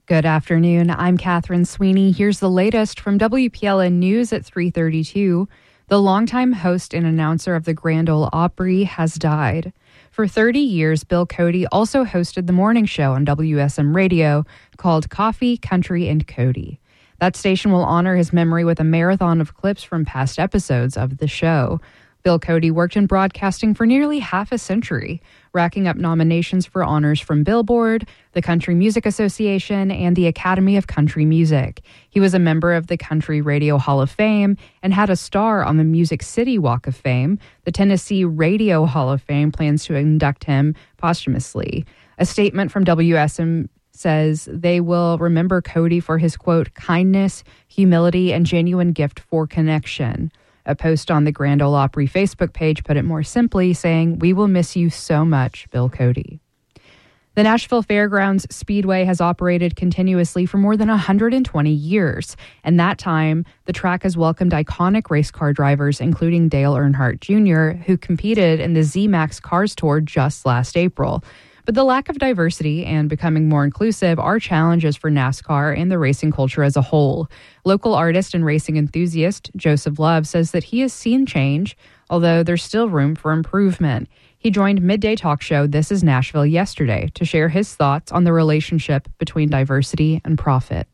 Good afternoon. I'm Catherine Sweeney. Here's the latest from WPLN News at 3:32. The longtime host and announcer of the Grand Ole Opry has died. For 30 years, Bill Cody also hosted the morning show on WSM Radio called Coffee, Country, and Cody. That station will honor his memory with a marathon of clips from past episodes of the show. Bill Cody worked in broadcasting for nearly half a century, racking up nominations for honors from Billboard, the Country Music Association, and the Academy of Country Music. He was a member of the Country Radio Hall of Fame and had a star on the Music City Walk of Fame. The Tennessee Radio Hall of Fame plans to induct him posthumously. A statement from WSM says they will remember Cody for his, quote, kindness, humility, and genuine gift for connection. A post on the Grand Ole Opry Facebook page put it more simply, saying, "We will miss you so much, Bill Cody." The Nashville Fairgrounds Speedway has operated continuously for more than 120 years. And that time, the track has welcomed iconic race car drivers, including Dale Earnhardt Jr., who competed in the Z-Max Cars Tour just last April. But the lack of diversity and becoming more inclusive are challenges for NASCAR and the racing culture as a whole. Local artist and racing enthusiast Joseph Love says that he has seen change, although there's still room for improvement. He joined Midday Talk Show This Is Nashville yesterday to share his thoughts on the relationship between diversity and profit.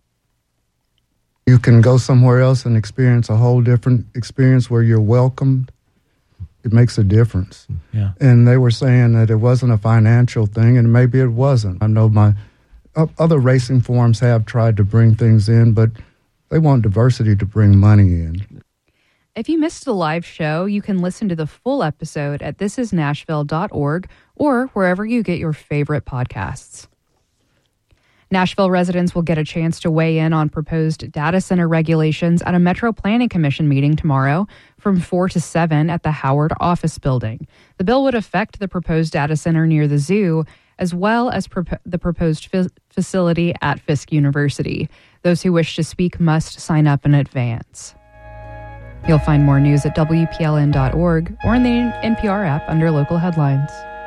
You can go somewhere else and experience a whole different experience where you're welcomed. It makes a difference. Yeah. And they were saying that it wasn't a financial thing, and maybe it wasn't. I know my other racing forums have tried to bring things in, but they want diversity to bring money in. If you missed the live show, you can listen to the full episode at thisisnashville.org or wherever you get your favorite podcasts. Nashville residents will get a chance to weigh in on proposed data center regulations at a Metro Planning Commission meeting tomorrow from 4 to 7 at the Howard Office Building. The bill would affect the proposed data center near the zoo, as well as the proposed facility at Fisk University. Those who wish to speak must sign up in advance. You'll find more news at WPLN.org or in the NPR app under local headlines.